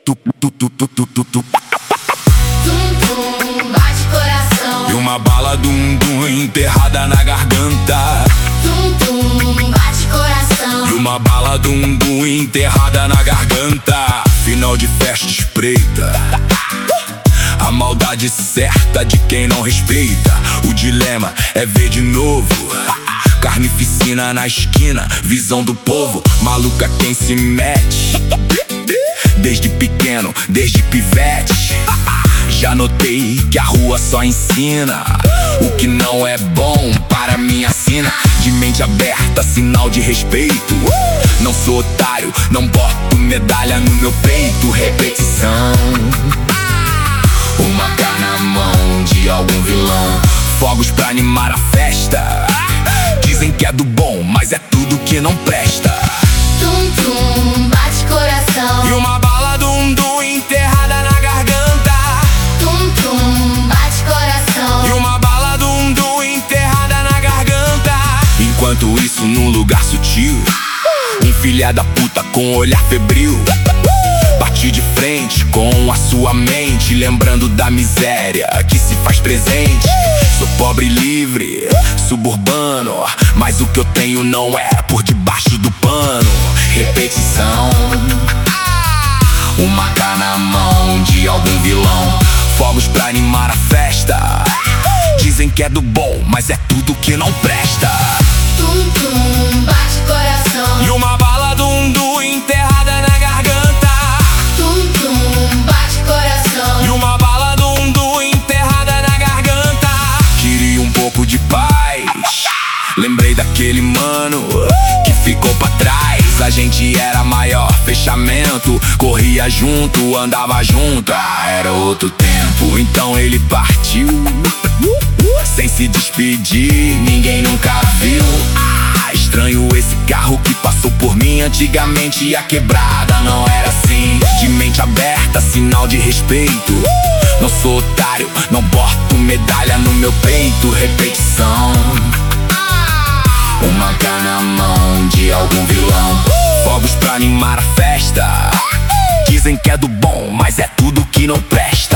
Tum, bate coração. E uma bala dum-dum enterrada na garganta. Tum, bate coração. E uma bala dum-dum enterrada na garganta. Final de festa espreita, a maldade certa de quem não respeita. O dilema é ver de novo. Carnificina na esquina, visão do povo. Maluca quem se mete, desde pequeno, desde pivete. Já notei que a rua só ensina o que não é bom para minha sina. De mente aberta, sinal de respeito. Não sou otário, não boto medalha no meu peito. Repetição, uma K na mão de algum vilão. Fogos pra animar a festa. Dizem que é do bom, mas é tudo que não presta. Tum, bate coração. E uma bala dum-dum enterrada na garganta. Tum, bate coração. E uma bala dum-dum enterrada na garganta. Enquanto isso num lugar sutil, um filha da puta com olhar febril bate de frente com a sua mente, lembrando da miséria que se faz presente. Sou pobre livre, suburbano, mas o que eu tenho não é por debaixo do pano. Repetição, uma K na mão de algum vilão. Fogos pra animar a festa. Dizem que é do bom, mas é tudo que não presta. Tum, bate coração. E uma bala dum-dum enterrada na garganta. Tum, bate coração. E uma bala dum-dum enterrada na garganta. Queria um pouco de paz. Lembrei daquele mano que ficou pra trás. A gente era maior fechamento, corria junto, andava junto. Era outro tempo, então ele partiu sem se despedir, ninguém nunca viu. Estranho esse carro que passou por mim antigamente. E a quebrada não era assim. De mente aberta, sinal de respeito. Não sou otário, não boto medalha no meu peito. Repetição, uma K na mão de algum vilão. Fogos pra animar a festa. Dizem que é do bom, mas é tudo que não presta.